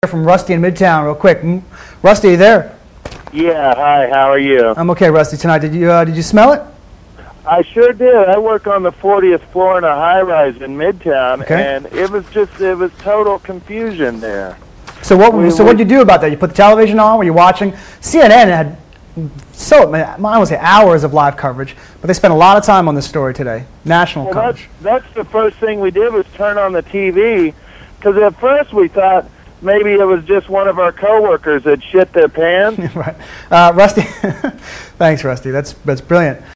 From Rusty in Midtown real quick. Rusty, you there? Yeah, hi, how are you? I'm okay, Rusty, tonight. Did you smell it? I sure did. I work on the 40th floor in a high-rise in Midtown, and it was total confusion there. So what did you do about that? You put the television on? Were you watching? CNN had I would say hours of live coverage, but they spent a lot of time on this story today. National coverage. That's the first thing we did was turn on the TV, because at first we thought maybe it was just one of our coworkers that shit their pants. Right. Rusty, thanks, Rusty. That's brilliant.